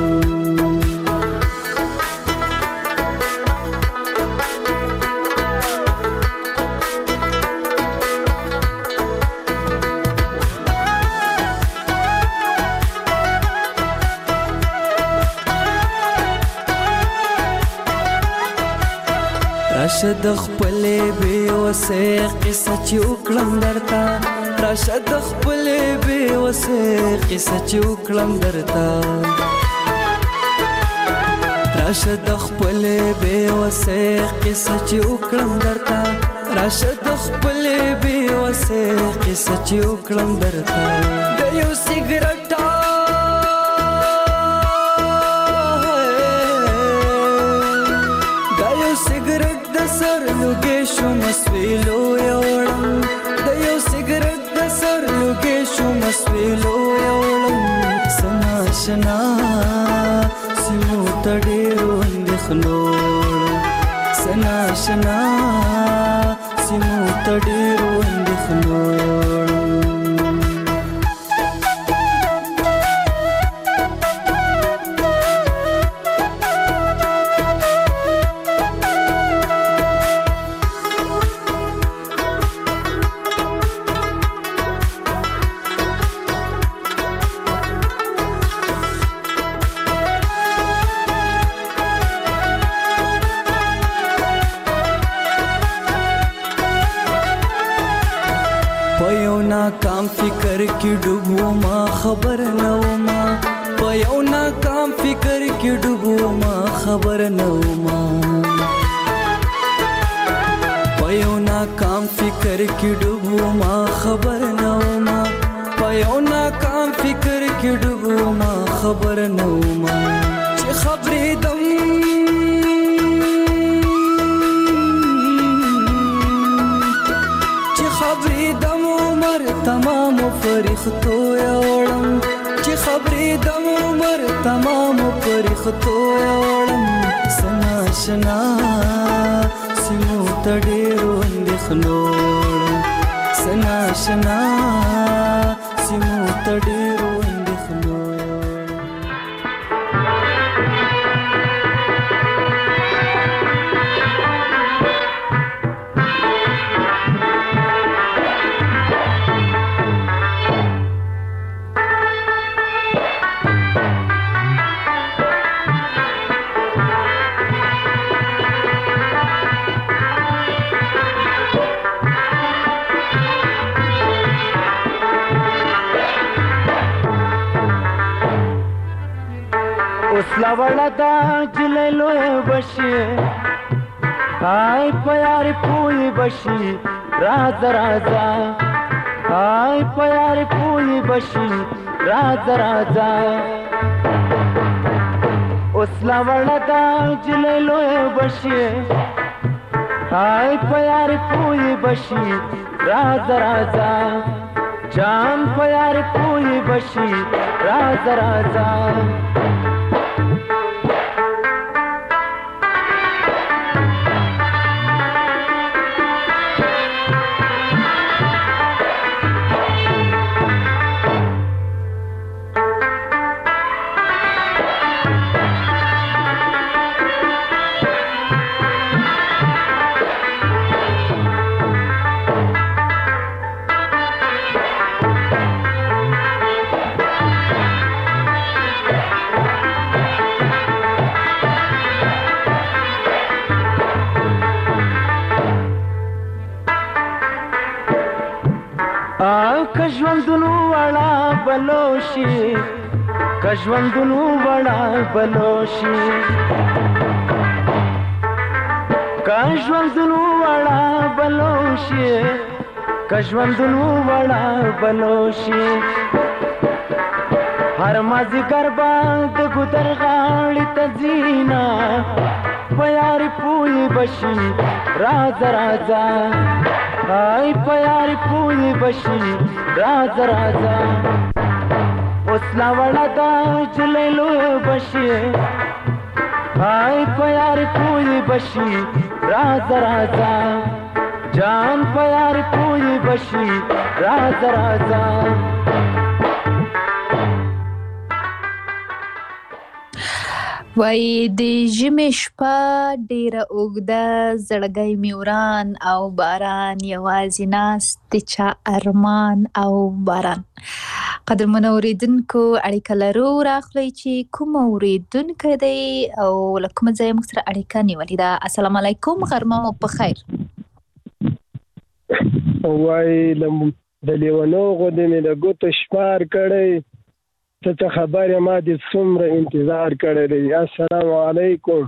راشد خپلې بې وسې قصه چې وکړم درته راشد خپلې بې وسې قصه چې وکړم درته راشد خپلې بې وسې قصه چې وکړم درته راشد خپلې بې وسې قصه چې وکړم درته د یو سیګریټ سر لوګې شو مسویلو یوړم د یو سیګریټ د سر لوګې شو مسویلو یوړم سنا شنا سیمو تډیرو اندخنو سنا شنا سیمو تډیرو اندخنو یوړم. ناکام فکر کې ډوبو ما خبر نه وما په یو ناکام فکر کې ډوبو ما خبر نه وما په یو ناکام فکر کې ډوبو ما خبر نه وما په یو ناکام فکر کې ډوبو ما خبر نه وما چې خبرې دم تمام فرښتو یوړم چې خبرې د عمر تمام فرښتو یوړم سنا شنا سیمو ته ډېرو اندېښنو سنا شنا سیمو ته ډېرو اندېښنو لوړه دا جلې لوی بشي آی پیار پوي بشي راځه راځه آی پیار پوي بشي راځه راځه اوس لوړه دا جلې لوی بشي آی پیار پوي بشي راځه راځه جان پیار پوي بشي راځه راځه کژوندونو وړا بلوشي کژوندونو وړا بلوشي کژوندونو وړا بلوشي کژوندونو وړا بلوشي هر مازیګر باندې ګودر غاړې ته ځینا پیار پوي بشي راځه راځه آی پیار پوي بشي راځه راځه اوس لاوړه دا جلې لوی بشي آی پیار پوي بشي راځه راځه جان پیار پوي بشي راځه راځه وای د ژمي شپه ډیره اوږده زړګی مې وران او باران یوازې ناست چا ارمان او باران قدرمنو اوریدونکو اړیکه لرو راخلی چې کوم اوریدونکی دی او له کومه ځایه موږ سره اړیکه نیولې ده السلام علیکم غرمه مو په خیر وای د لیونو غوندې مې د ګوتو شمار کړی ته خبره ما دې څومره انتظار کړی دی السلام علیکم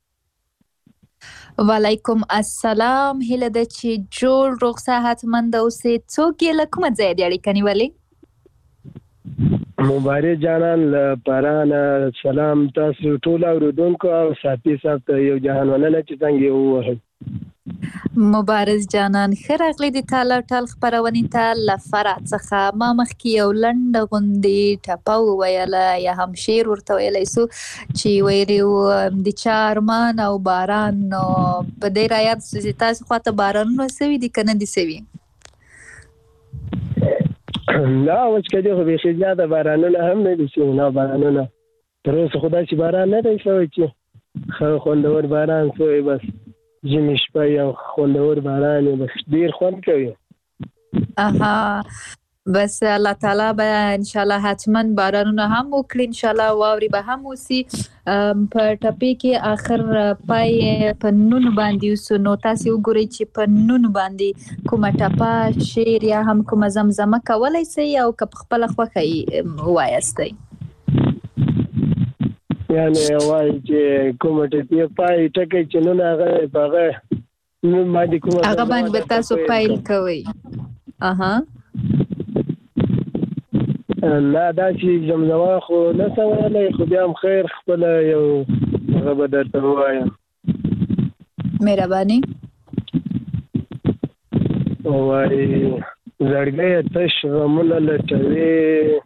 وعلیکم السلام هیله ده چې جوړ روغ صحتمند اوسې څوک یې له کومه ځایه دې اړیکه نیولې مبارک جانان له پرانه سلام تاسو ټول اوریدونکو او ساتي صاحب ته یو جهان مننه چې څنګه ووهل مبارز جانان ښه راغلی د تاله ټال خپرونې ته له فرع څخه ما مخکې یو لنډه غوندې ټپه وویله یا هم شعر ورته ویلی سو چې ویلي و د چا ارمان او باران نو په دې رایاد سو چې تاسو خواته بارانونه سوي دي که نه دي سوي نه وچکدي خو بیخي زیاته بارانونه هم نه دي سوي نه بارانونه تر اوسه خو داسې باران نه دی سوی چې ښه خوندور باران سوی بس ژمي شپه یو خوندور باران بس ډیر خوند کوي بس الله تعالی به ان شاء الله حتما بارانونه هم وکړي ان شاء الله واوري به هم وسی په ټپي کې اخر پای په نون باندې وسو نو تاسو وګورئ چې په نون باندې کومه ټپه شعر یا هم کومه زمزمه کولای شي او که خپل خوخه وایستئ یعنی وای چې کومه ټپه پای ټکي چې نو هغه باغه نو باندې کومه هغه باندې تاسو فایل کوي لا دا چې زمزمه خو نه سوالای خو بیا هم خیر خپل یو هغه به درته ووایم مهرباني وای زړګی تش غمونه لټوي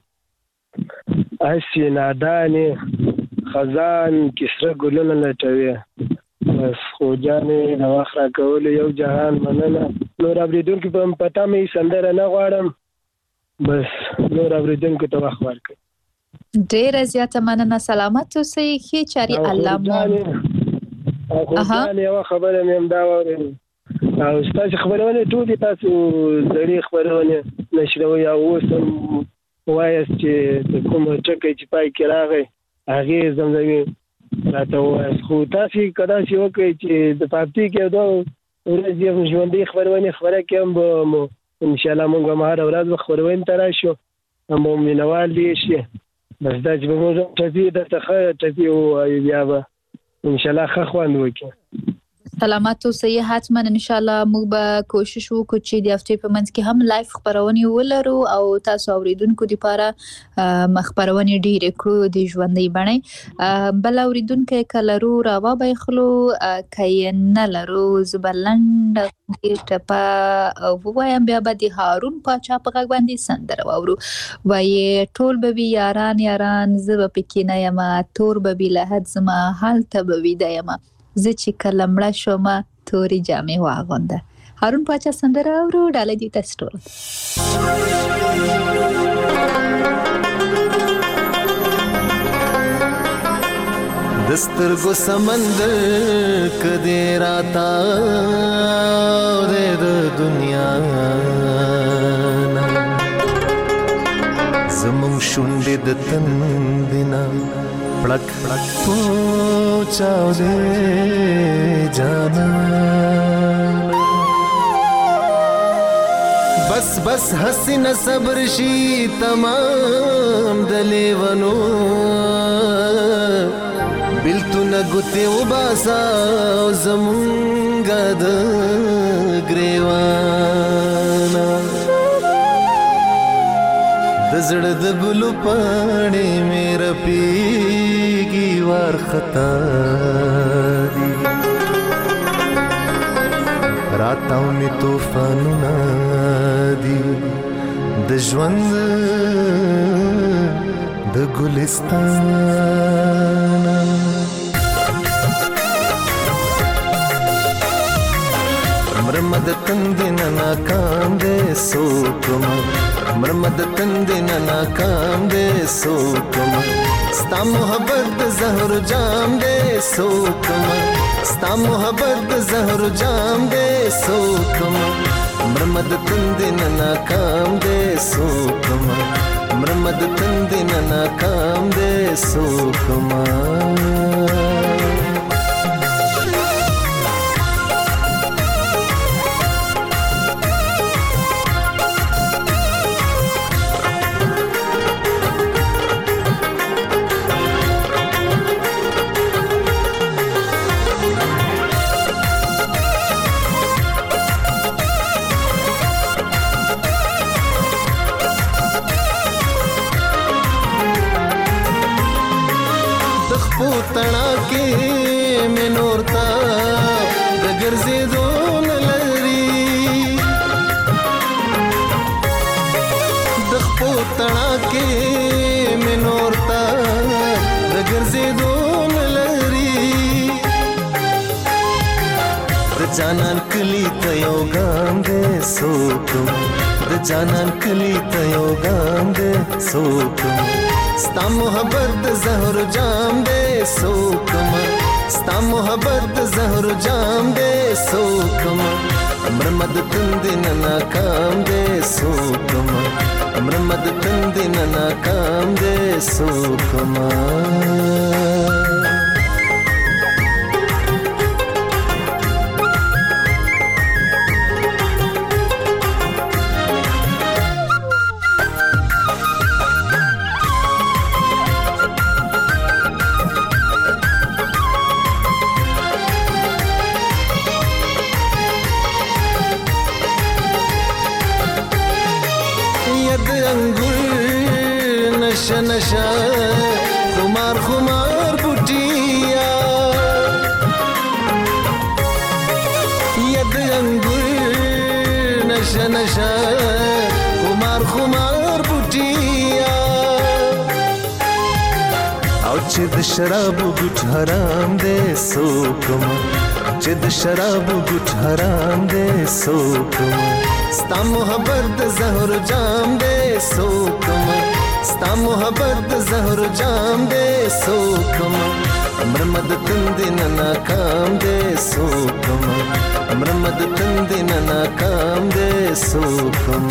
اسی نادانې خزان کسره ګلونه لټوي بس خو جانې د وخت راکولو یو جهان مننه نور اورېدونکي په پته مې سندره نه غواړم بس نور اورېدونکو ته وخت ورکړئ ډېره زیاته مننه سلامت اوسئ ښې چارې الله مو جانې یوه خبره مې همدا واورېدل او ستاسو خپرونې ټولې تاسو زړې خپرونې نشروئ او اوس هم وایاست چې د کوم ټکی چې پای کې راغی هغې زمزمې راته ووایاست خو تاسې که داسې وکړئ چې د پاپتي کې دوه ورځې هم ژوندۍ خپرونې خپره کړې هم به مو انشاءالله موږ هم هره ورځ به خپرونې ته راشو هم به مینوال ډېر شي بس دا چې به موږ ټپي درته ښه ټپي ووایو بیا به انشاءالله ښه خوند وکړي سلامت اوسئ حتما ان شاء الله موږ به کوشش وکړو چې د هفتې په منځ کې هم لایف خپرونې ولرو او تاسو اوریدونکو لپاره خپرونې ډېرې کړو د ژوندۍ بڼې بل اوریدونکو کلرو راوبایخلو که نه لرو زه به لنډه ټپه ووایم بیا به د هارون پاچا په غږ باندې سندره واورو وایي ټول به وي یاران یاران زه به پکې نه یم تور به وي لحد زما هلته به ویده یم زه چې کله مړه شومه تورې جامې واغونده هارون پاچا سندره اورو ډالۍ دې تاسو ټول د سترګو سمندر کدې راتا د دنیا زمون شونډې د تندنا پړک پړک پوچاو دې جانا بس بس حسین صبر شي تمام دلیونو بلتونه ګوتې وباسا زمونږه د ګریوانا د زړه د ګلو پاڼې مې رپېږي وارخطا دي راتاو مې طوفانونه دي د ژوند د ګلستان مرمد تندنا ناکام دے سوکم مرمد تندنا ناکام دے سوکم ستا محبت زہر جام دے سوکم ستا محبت زہر جام دے سوکم مرمد تندنا ناکام دے سوکم مرمد تندنا ناکام دے سوکم تنا کې مې نورتا د ګرځېدو نه لري د خپو تنا کې مې نورتا د ګرځېدو نه لري د جانان کلی ته یو ګام دې سوکم د جانان کلی ته یو ګام دې سوکم ستا محبت زہر جام دے سوکم ستا محبت زہر جام دے سوکم مرمد تندنا ناکام دے سوکم مرمد تندې نه ناکام دی سوکما نشا نشا خمار خمار بوټیا ید انګور نشا نشا خمار خمار بوټیا او چې د شراب ګټ حرام دی سوکم چې د شراب ګټ حرام دی سوکم ستا محبت د زهر جام دی سوکم ستا محبت د زهر جام دی سوکم مرمد تندې نه ناکام دی سوکم مرمد تندې نه ناکام دی سوکم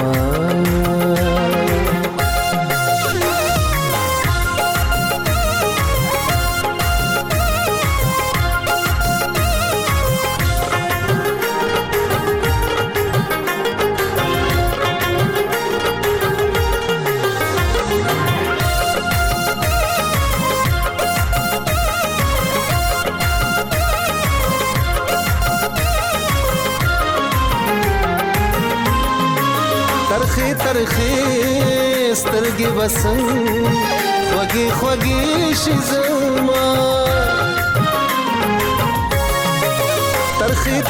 ترخی سترګې وسنګ خوږې خوږې شي زما ترخی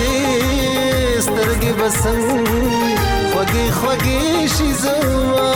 سترګې وسنګ خوږې خوږې شي زما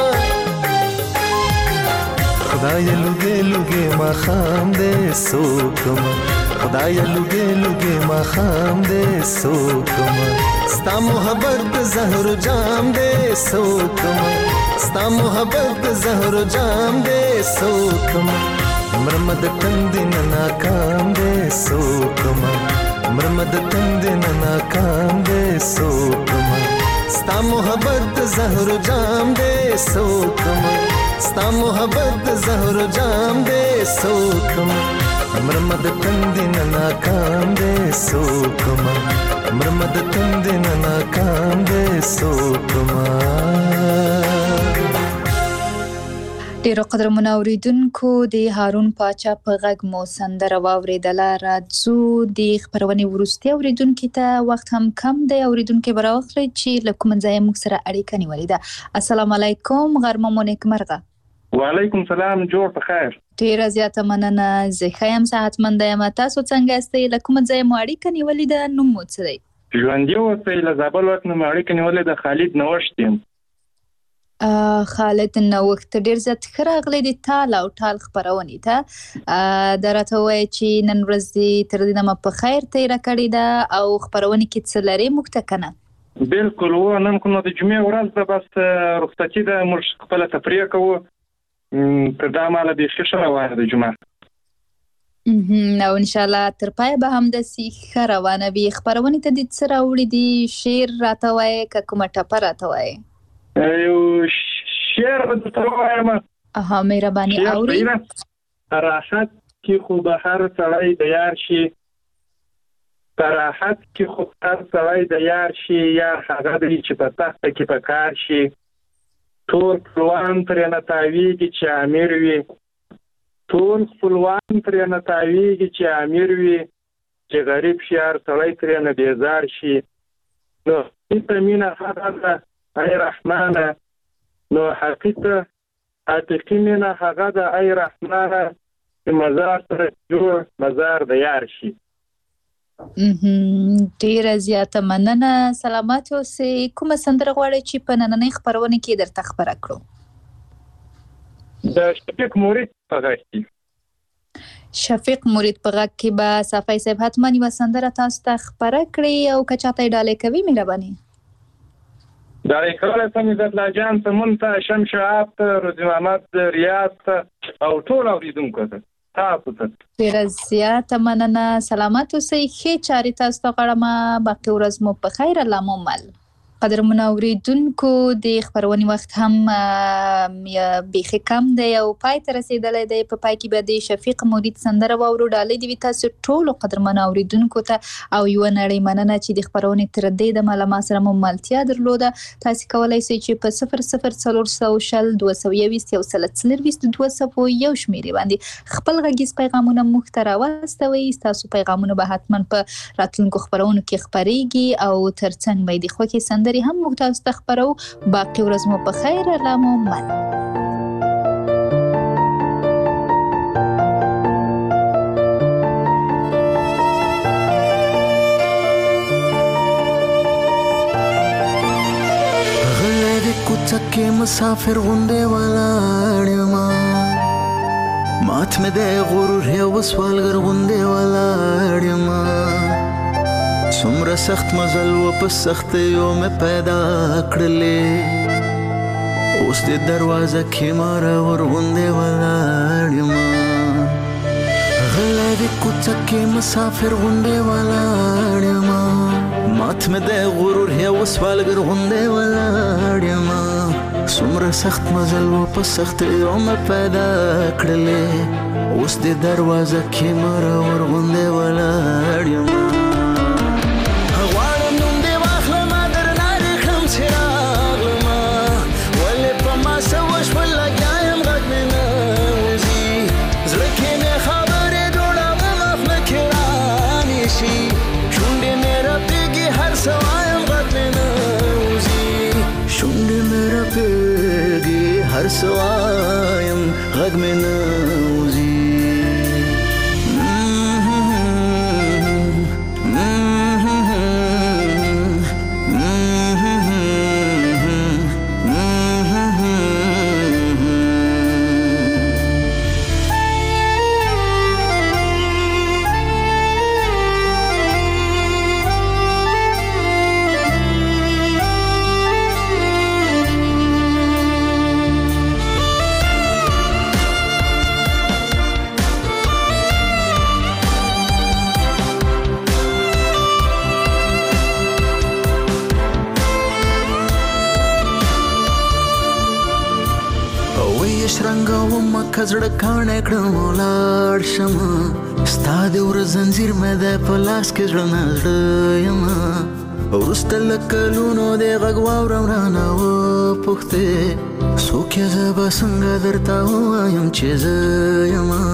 خدای لوګې لوګې ما خام دې سوکم خدای لوګې لوګې ما خام دې سوکم ستا محبت د زهر جام دی سوکم ستا محبت د زهر جام دی سوکم مرمد تندې نه ناکام دی سوکم مرمد تندې نه ناکام دی سوکم ستا محبت د زهر جام دی سوکم ستا محبت د زهر جام دی سوکم مرمد تندې نه ناکام دی سوکم مرمد تندې نه ناکام دی سوکما ډیرو قدرمنو اوریدونکو د هارون پاچا په غږ مو سندره واوریدله راځو د خبرونې وروستي اوریدونکو ته وخت هم کم دی اوریدونکو براوخلي چې له کوم ځای موږ سره اړیکه نیولې ده السلام علیکم غرمه مو نیکمرغه وعلیکم سلام جوړ په خیر ډیره زیاته مننه زه خیم صحتمند یم تاسو څنګه یاستئ له کوم ځای مو اړیکه نیولې ده نوم مو څه دی ژوندۍ اوسئ له زابل وخت نه اړیکه نیولې ده خالد نوښت یم خالد نوښت ډیر زیات ښه راغلی د تال او ټال خبرونې ته درته وایي چې نن ورځ تر دې دمه په خیر تیره کړې ده او خبرونې کې څه لري موږ ته کنه بالکل و نن کومه د جمعې ورځ ده بس رخصتي ده موږ خپل تفریح کوو تر دا ماله به ښه روانه ده جمعه او ان شاء الله تر پای به هم د ښه روانه وي خبرونې ته د څه راوړي دي شعر راته وایي که کومه ټپه راته وایي یو شعر درته وایم مهرباني اوري راحت کې خو به هر سړی د یار شي راحت کې خو هر سړی د یار شي یار هغه دی چې په تخته کې په کار شي ټول خپلوان ترې نه تاویږي چې امیر وي ټول خپلوان ترې نه تاویږي چې امیر وي چې غریب شي هر سړی ترې نه بیزار شي نو هیڅ مینه هغه ده ای رحمانه نو حقیقي مینه هغه ده ای رحمانه چې مزار سره جوړ مزار د یار شي ډیره زیاته مننه سلامات اوسئ کومه سندره غواړئ چې په نننۍ خبرونه کې درته خبره کړو د شفیق مرید په غږ کې شفیق مرید په غږ کې به صافی صاحب حتما یوه سندره تاسو ته خبره کړي او که چاته یې ډالۍ کوي مهرباني ډالۍ کولی شم عزت الله جان سمون ته شمس شهاب ته روزي محمد ریاض ته او ټول اورېدونکو ته تاسو ته ډیره زیاته مننه سلامات اوسئ ښې چارې تاسو ته غواړم باقي ورځ مو په خیر الله مو مل قدرمنو اوریدونکو د خبرونې وخت هم بیخي کم دی او پای ته رسیدلی دی. په پای کې به د شفیق مرید سندره واورو. ډالۍ دې وي تاسو ټولو قدرمنو اوریدونکو ته او یوه نړۍ مننه چې د خبرونې تر دې دمه له ما سره مو ملتیا درلوده. تاسو کولی شئ چې په 00400 221 241 شمیرې باندې خپل غږیز پیغامونه موږ ته راواستوئ. ستاسو پیغامونه به حتما په راتلونکو خبرونو کې خپریږي او ترڅنګ به د خوښې سندرې هم موږ تاسو ته خپرو. باقي ورځ مو په خیر. الله مو من. غلی د کوڅه کې مسافر غوندې ولاړ یمه، مات مې د غرور یو سوالګر غوندې ولاړ یمه. څومره سخت مزل و په سختیو مې پیدا کړلې، اوس د دروازه کې مارور غوندې ولاړ یمه. غلی د کوڅه کې مسافر غوندې ولاړ یمه، مات مې د غرور یو سوالګر غوندې ولاړ یمه. څومره سخت مزل و په سختیو مې پیدا کړلې، اوس د دروازه کې مارور غوندې ولاړ یمه. هر سوایم غږ مې نه وځي. کزړه کاڼه کړم ولاړ شمه، ستا د ور زنځیر مې د په لاس کې زړه نه زړه یمه. وروسته له کلونو د غږ واورم رانه وپوښتې، څوک یې زه به څنګه درته ووایم چې زه یمه.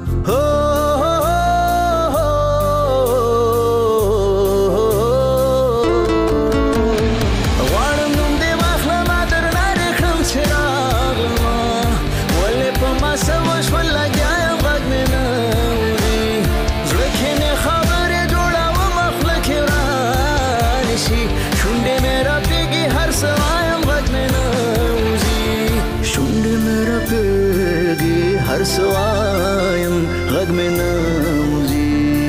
هر سوایم غږ مې نه وځي.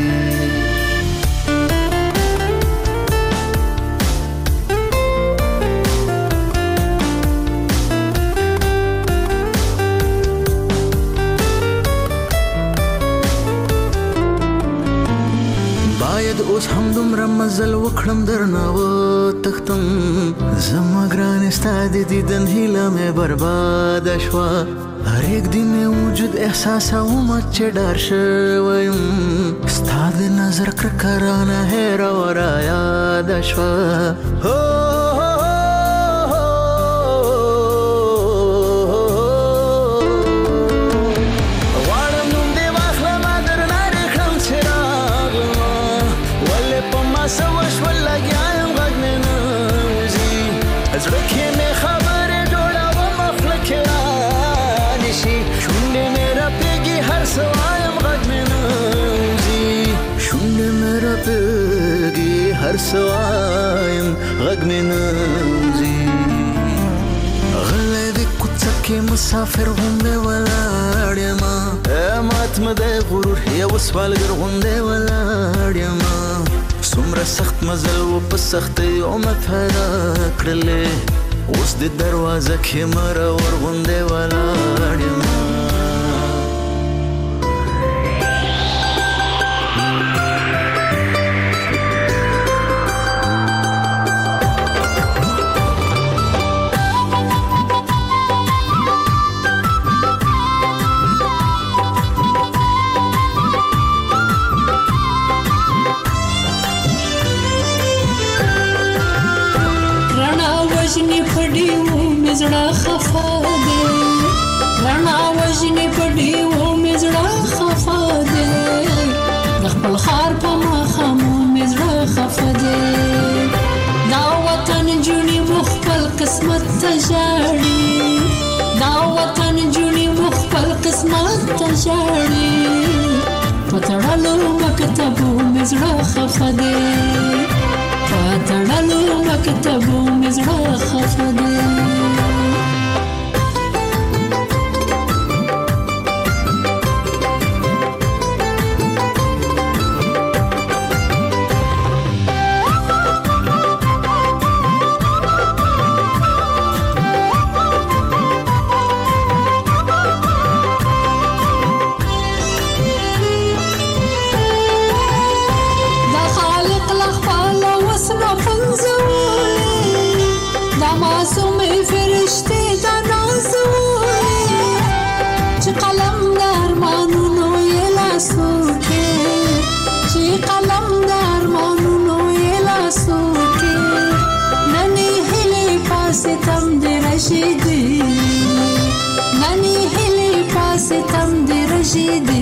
باید اوس هم دومره مزل وکړم درنه وتښتم، زما ګرانې ستا د دیدن هیله مې برباده شوه. هر یک دی مې وجود احساسوم چې ډار شوی یم، ستا د نظر کرکه رانه هېره و رایاده شوه. غواړم نوم دې واخلمه درنه دې کړم چې راغلمه، ولې په ما څه وشول لګیا یم غږ مې نه وځي. زړه کې مې خبرې جوړوم خوله کې شونډې مې راپېږي هر څه وایم غږ مې نه وځي. شونډې مې راپېږي هر څه وایم غږ مې نه وځي. غلی د کوڅه کې مسافر غوندې ولاړ یمه، مات مې د غرور یو سوالګر غوندې ولاړ یمه. څومره سخت مزل و په سختیو مې پیدا کړلې، اوس د دروازه کې مرور غوندې ولاړ یمه. پډیو مزړه خفا دے رڼا وژنې پډیو مزړه خفا دے د خپل خار په مخامو مزړه خفا دے دا وطن جونی مخبل قسمت تجاړي دا وطن جونی مخبل قسمت تجاړي پتړلو مکتبو مزړه خفا دے پتړلو مکتبو مزړه خفا دے She did.